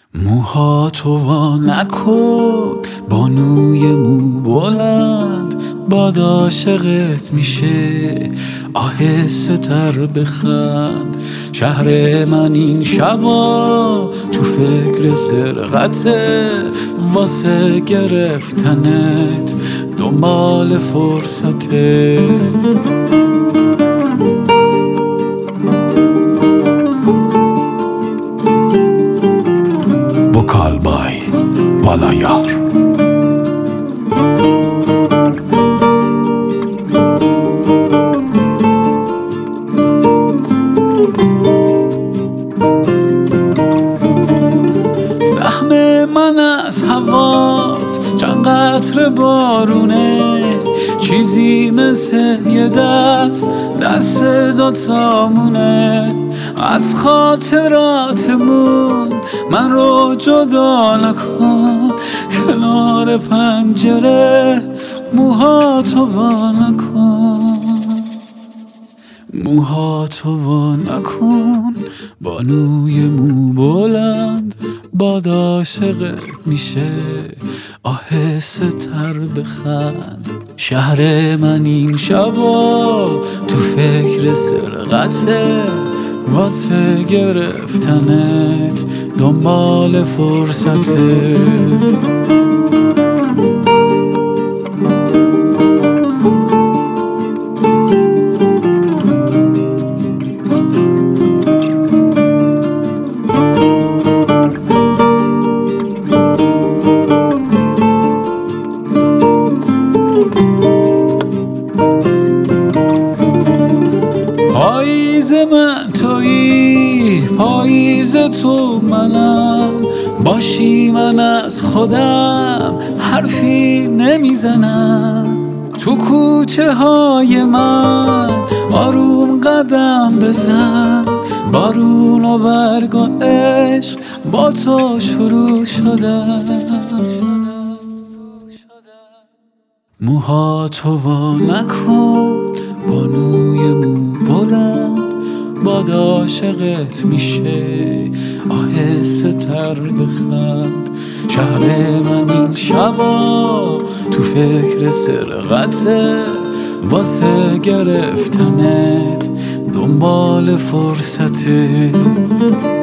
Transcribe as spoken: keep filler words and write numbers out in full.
موهاتو وا نکن بانوی مو بلند، باد عاشقت میشه آهسته تر بخند. شهر من این شبا تو فکر سرقته، واسه گرفتنت دنبال فرصته. وکال بای والایار. سهم من از هوات چند قطره بارونه، چیزی مثل یه دست دست دوتامونه. از خاطراتمون من رو جدا نکن، کنار پنجره موهاتو وا نکن. موهاتو وا نکن بانوی مو بلند، باد عاشقت میشه آهسته تر بخند. شهر من این شبا تو فکر سرقته، واسه گرفتنت دنبال فرصته. پاییز من تویی، پاییز تو منم، باشی من از خودم حرفی نمیزنم. تو کوچه های من آروم قدم بزن، بارون و برگ و عشق با تو شروع شدن. موهاتو وا نکن بانوی مو بلند، باد عاشقت میشه آهسته تر بخند. شهر من این شبا تو فکر سرقته، واسه گرفتنت دنبال فرصته.